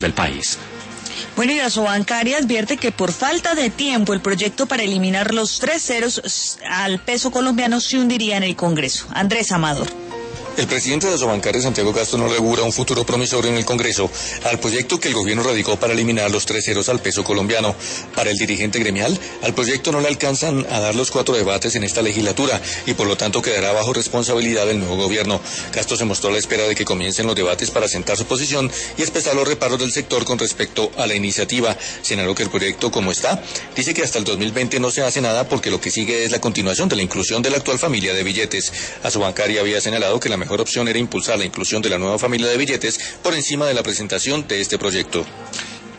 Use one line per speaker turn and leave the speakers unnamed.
del país.
Bueno, y Asobancaria advierte que por falta de tiempo el proyecto para eliminar los 3 ceros al peso colombiano se hundiría en el Congreso. Andrés Amador.
El presidente de Asobancaria, Santiago Castro, no le augura un futuro promisorio en el Congreso al proyecto que el gobierno radicó para eliminar los 3 ceros al peso colombiano. Para el dirigente gremial, al proyecto no le alcanzan a dar los 4 debates en esta legislatura y por lo tanto quedará bajo responsabilidad del nuevo gobierno. Castro se mostró a la espera de que comiencen los debates para sentar su posición y expresar los reparos del sector con respecto a la iniciativa. Señaló que el proyecto, como está, dice que hasta el 2020 no se hace nada porque lo que sigue es la continuación de la inclusión de la actual familia de billetes. Asobancaria había señalado que la mejor opción era impulsar la inclusión de la nueva familia de billetes por encima de la presentación de este proyecto.